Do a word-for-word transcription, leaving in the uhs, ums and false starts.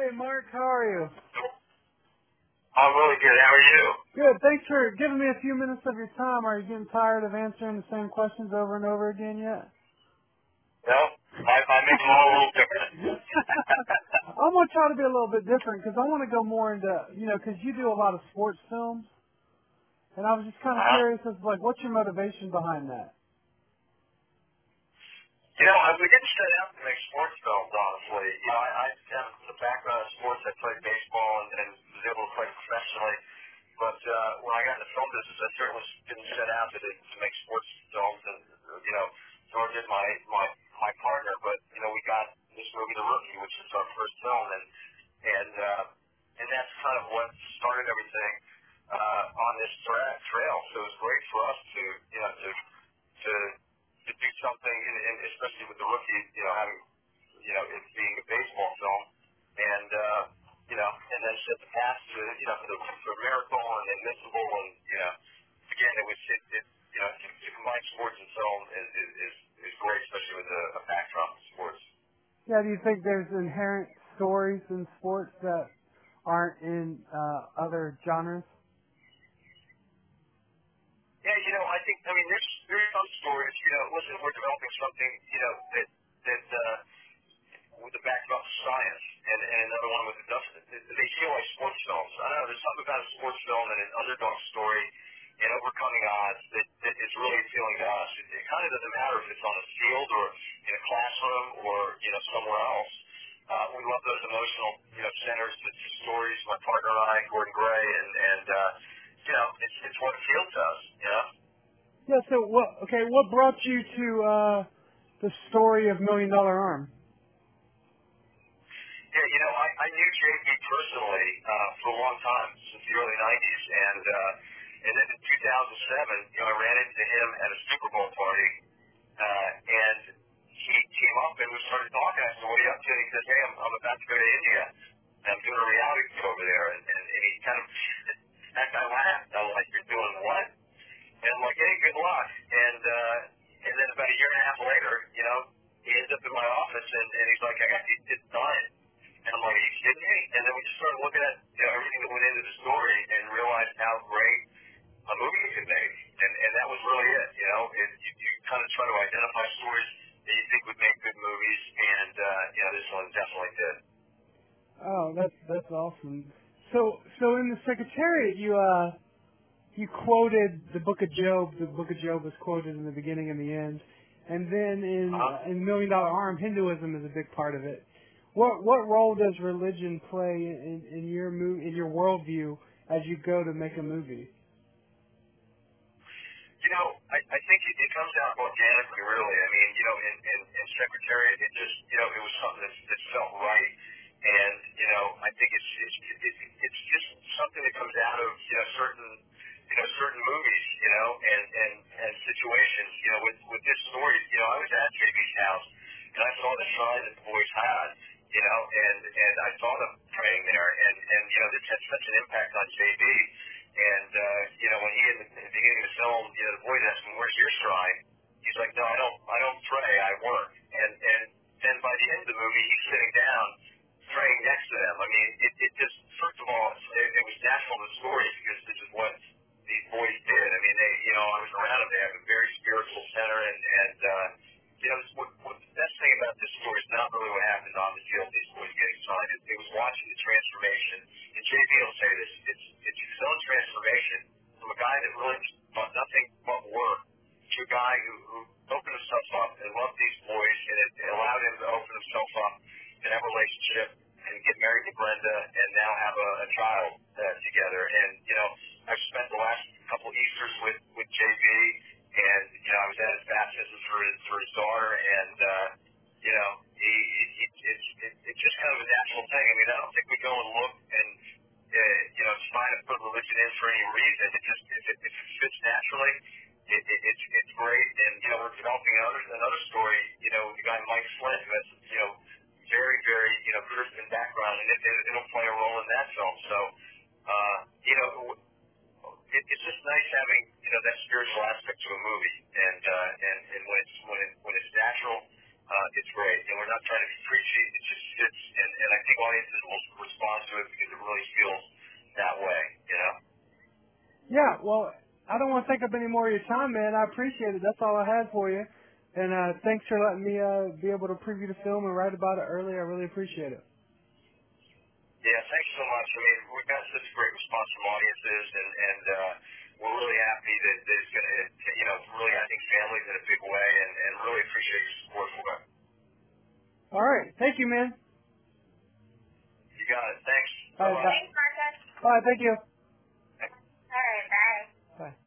Hey, Mark, how are you? I'm really good. How are you? Good. Thanks for giving me a few minutes of your time. Are you getting tired of answering the same questions over and over again yet? No, I, I make them all a little different. I'm going to try to be a little bit different because I want to go more into, you know, because you do a lot of sports films. And I was just kind of Uh-huh. curious as like, what's your motivation behind that? You know, I, we didn't set out to make sports films, honestly. You know, I, I have the background in sports. I played baseball and, and was able to play professionally. But uh, when I got in the film business, I certainly didn't set out to, to make sports films, and you know, nor did my my my partner. But you know, we got this movie, The Rookie, which is our first film, and and uh, and that's kind of what started everything uh, on this tra- trail. So it was great for us to you know to to to do something, and, and especially with The Rookie, you know, having you know it being a baseball film, and. Uh, you know, and then set the path to, you know, for, the, for Miracle and Invincible, and, you know, again, it was, it, it you know, to, to combine sports and film is, is, is, is great, especially with a, a backdrop of sports. Yeah, do you think there's inherent stories in sports that aren't in uh, other genres? Yeah, you know, I think, I mean, there's, there's some stories, you know, listen, we're developing something, you know, that, that, uh, with the backdrop of science, and, and another one with the dust. They feel like sports films. I don't know, there's something about a sports film and an underdog story and overcoming odds that, that is really appealing to us. It, it kind of doesn't matter if it's on a field or in a classroom or, you know, somewhere else. Uh, we love those emotional, you know, centers to, to stories. My partner and I, Gordon Gray, and, and uh, you know, it's, it's what appeals to us, you know? Yeah, so what, okay, what brought you to uh, the story of Million Dollar Arm? Yeah, you know, I, I knew J P personally uh, for a long time, since the early nineties, and uh, and then in two thousand seven, you know, I ran into him at a Super Bowl party, uh, and he came up and we started talking. I said, "What are you up to?" And he said, "Hey, I'm, I'm about to go to India. And I'm doing a reality show over there." And, and, and he kind of, that guy laughed. I was like, "You're doing what?" And I'm like, "Hey, good luck." And uh, and then about a year and a half later, you know, he ends up in my office, and, and he's like, "I got these kids done." And I'm like, "Are you kidding me?" And then we just started looking at, you know, everything that went into the story and realized how great a movie you could make. And and that was really it. You know, it, you, you kind of try to identify stories that you think would make good movies, and uh, you know, this one definitely did. Oh, that's that's awesome. So so in the Secretariat, you uh you quoted the Book of Job. The Book of Job was quoted in the beginning and the end, and then in Uh-huh. uh, in Million Dollar Arm, Hinduism is a big part of it. What what role does religion play in, in your move in your worldview as you go to make a movie? You know, I, I think it, it comes out organically, really. I mean, you know, in, in, in Secretariat, it just, you know, it was something that, that felt right. And, you know, I think it's, it's, it, it, it's just something that comes out of, you know, certain, you know, certain movies, you know, and, and, and situations, you know, with, with this story, you know, I was at J B's house and I saw the shrine that the boys had, you know, and, and I saw them praying there. And, and, you know, this had such an impact on J B. And, uh, you know, when he, in the, in the beginning of the film, you know, the boys asked him, "Where's your shrine?" He's like, "No, I don't, I don't pray, I work." And, and then by the end of the movie, he's sitting down, praying next to them. I mean, it, it just, first of all, it, it was natural in the story because this is what these boys did. I mean, they, you know, I was around them. They have a very spiritual center, and, and, uh, you know, what, what the best thing about this story is not really what happened on the field, these boys getting signed. It, it was watching the transformation. And J B will say this, it's, it's his own transformation from a guy that really thought nothing but work to a guy who, who opened himself up and loved these boys, and it, it allowed him to open himself up and have a relationship and get married to Brenda and now have a, a child uh, together. And, you know, I've spent the last couple Easters with, with J B, and, you know, I was at his baptism for his, for his daughter, and, uh, you know, he, he, he, it's, it, it's just kind of a natural thing. I mean, I don't think we go and look and, uh, you know, try to put religion in for any reason. It just, if it, if it fits naturally, it, it, it's, it's great. And, you know, we're developing another, another story, you know, the guy Mike Flynn, who has, you know, very, very, you know, Christian background, and it, it, it'll play a role in that film. So, uh, you know, it, it's just nice having, you know, that spiritual aspect to a movie, and uh, and and when it's when it, when it's natural, uh, it's great. And we're not trying to be preachy; it just fits. And, and I think audiences will Yeah, well, I don't want to take up any more of your time, man. I appreciate it. That's all I had for you. And uh, thanks for letting me uh, be able to preview the film and write about it early. I really appreciate it. Yeah, thanks so much. I mean, we've got such a great response from audiences, and, and uh, we're really happy that, that it's going to, you know, really, I think, families in a big way, and, and really appreciate your support for it. All right. Thank you, man. You got it. Thanks. All right, Bye-bye. bye. Thanks, Marcus. All right, thank you. All right, bye. Bye.